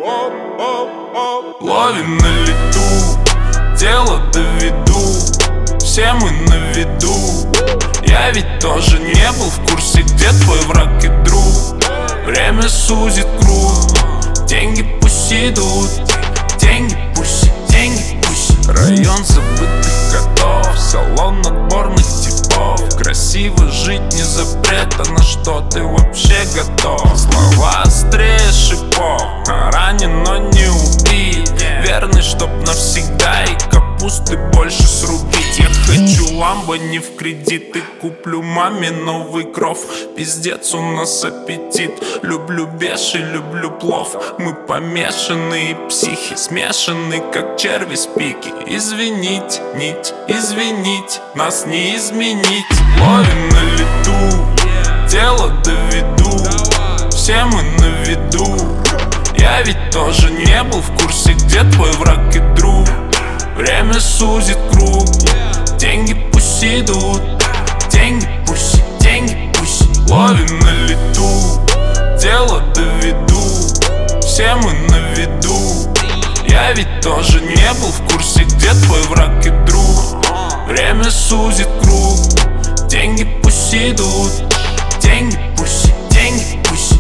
Ловим на лету, дело доведу, все мы на виду. Я ведь тоже не был в курсе, где твой враг и друг. Время сузит круг, деньги пусть идут, деньги пусть, деньги пусть. Район забытых котов, салон отборных типов. Красиво жить не запрет, а на что ты вообще готов? Слова острее шипов, ранен, но не убит. Верный, чтоб навсегда, и капусты больше срубить. Я хочу ламбо не в кредит, и куплю маме новый кров. Пиздец, у нас аппетит. Люблю беши, люблю плов. Мы помешанные психи, смешанные, как черви с пики. Извинить, нить, извинить, нас не изменить. Ловим на лету, дело доведу, все мы на виду. Я ведь тоже не был в курсе, где твой враг и друг. Время сузит круг, деньги пусть идут, деньги пусть, деньги пусть. Ловим на лету, дело доведу, все мы на виду. Я ведь тоже не был в курсе, где твой враг и друг. Время сузит круг, деньги пусть идут, деньги пусть, деньги пусть.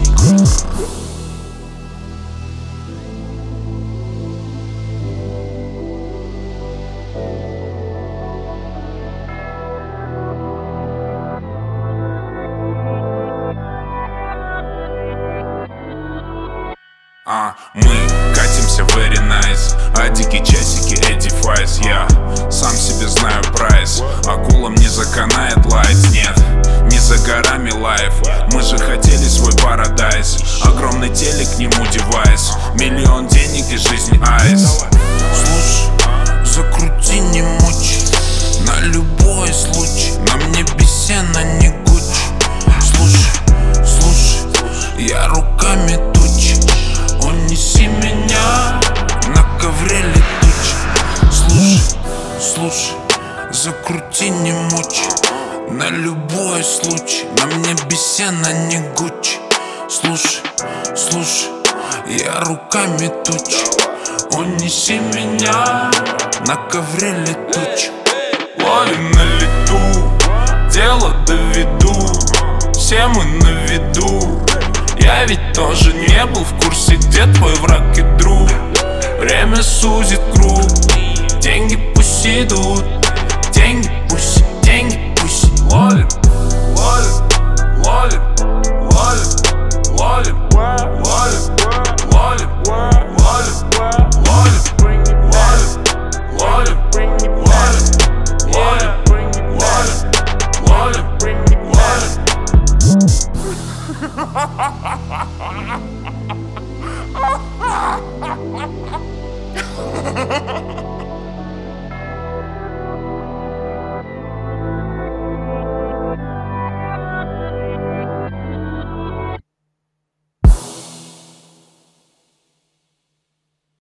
Мы катимся very nice, а дикие часики Эдди Файс. Я сам себе знаю прайс, акулам не заканает лайт. Нет, не за горами лайф, мы же хотели свой парадайз. Огромный телек, к нему девайс, миллион денег и жизнь айс. Слушай, закрути, не мучи, на любой случай. На мне бесена, не Гуччи. Слушай, слушай, я руками тучи. Унеси меня на ковре летучий. Слушай, слушай, закрути, не мучи, на любой случай. На мне бесена, не Гуччи. Слушай, слушай, я руками тучи. Унеси меня на ковре летучий. Ловим на лету, дело доведу, все мы на виду. Я ведь тоже не был в курсе, где твой враг и друг. Время сузит круг, деньги пусть идут,